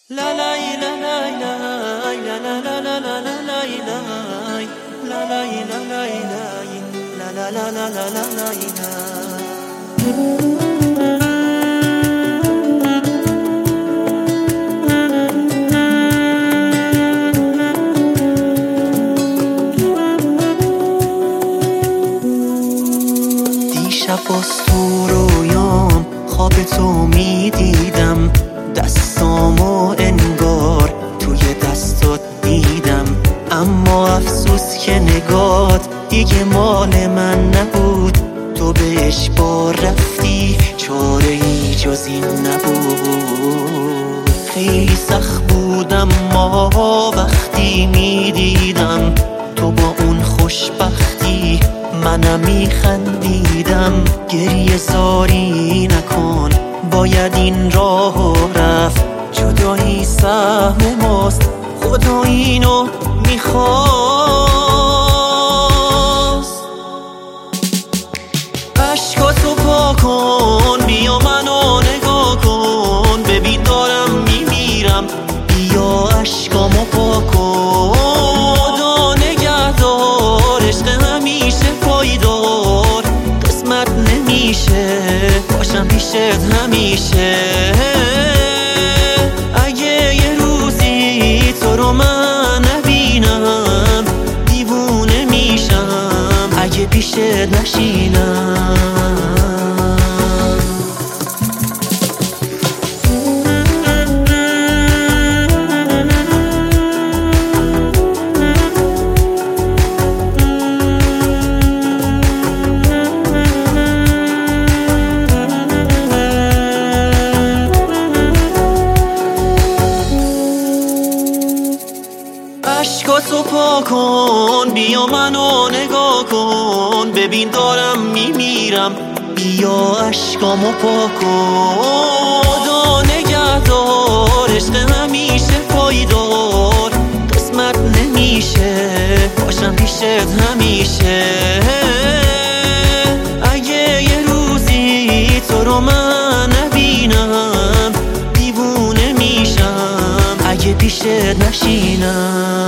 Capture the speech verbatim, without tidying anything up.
دیشب باز تو رویام خواب تو میدیدم، دستامو انگار توی دستات دیدم، اما افسوس که نگات دیگه مال من نبود. تو بهش بار رفتی، چاره ای جز این نبود. خیلی سخت بود اما وقتی میدیدم تو با اون خوشبختی منم میخندیدم. گریه زاری نکن، باید این راهو رفت، جدایی سهم ماست، خدا اینو میخواست. عشقاتو پاک کن، بیا منو نگاه کن، ببین دارم میمیرم، بیا عشقامو پاک کن. خدا نگهدار، عشق همیشه پایدار، قسمت نمیشه باشم پیشت همیشه. اگه یه روزی تو رو من نبینم دیوونه میشم، اگه پیشت نشینم. عشقاتو پاک کن، بیا منو نگاه کن، ببین دارم میمیرم، بیا عشقامو پاک کن. خدا نگهدار، عشق همیشه پایدار، قسمت نمیشه باشم پیشت همیشه. اگه یه روزی تو رو من نبینم دیوونه میشم، اگه پیشت نشینم.